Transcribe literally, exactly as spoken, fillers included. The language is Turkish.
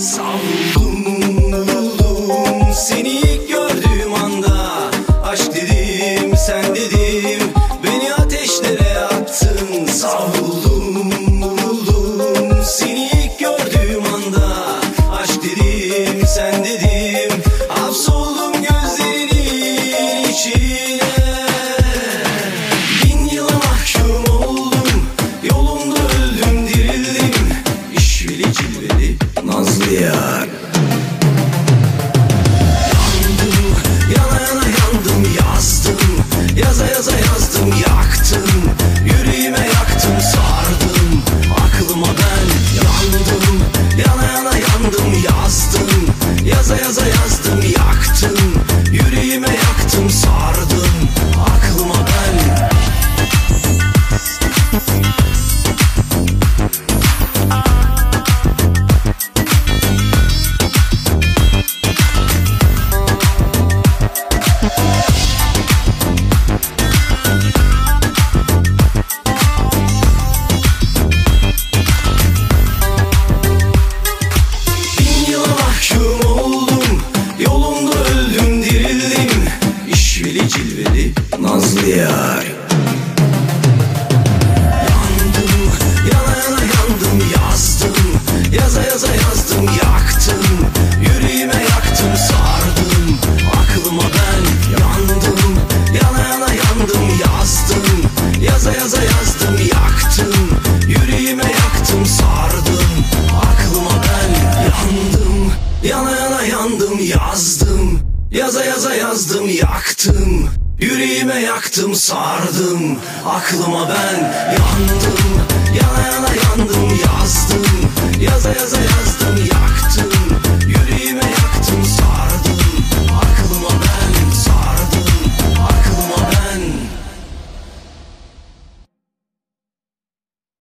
Savruldum, vuruldum seni ilk gördüğüm anda. Aşk dedim, sen dedim, beni ateşlere attın. Savruldum, vuruldum seni ilk gördüğüm anda. Aşk dedim, sen dedim, hapsoldum gözlerinin içine. Bin yıla mahkum oldum, yolumda öldüm dirildim. İşveli cilveli nazlı yar. Yandım, yana yana yandım, yazdım. Yaza yaza yazdım, yaktım. Yüreğime yaktım, sardım. Aklıma ben yandım. Yana yana yandım, yazdım. Yaza yaza yazdım, yaktım. Yüreğime yaktım, sardım. Aklıma ben. Bin yıla mahkum oldum, yolumda öldüm dirildim. İşveli cilveli nazlı yar. Yandım, yana yana yandım, yazdım. Yaza yaza yazdım, yaktım. Yüreğime yaktım, sardım. Aklıma ben yandım. Yana yana yandım, yazdım. Yaza yaza yazdım, yaktım. Yüreğime yaktım, sardım. Aklıma ben yandım. Yana yana yandım, yazdım. Yaza yaza yazdım, yaktım. Yüreğime yaktım, sardım. Aklıma ben yandım.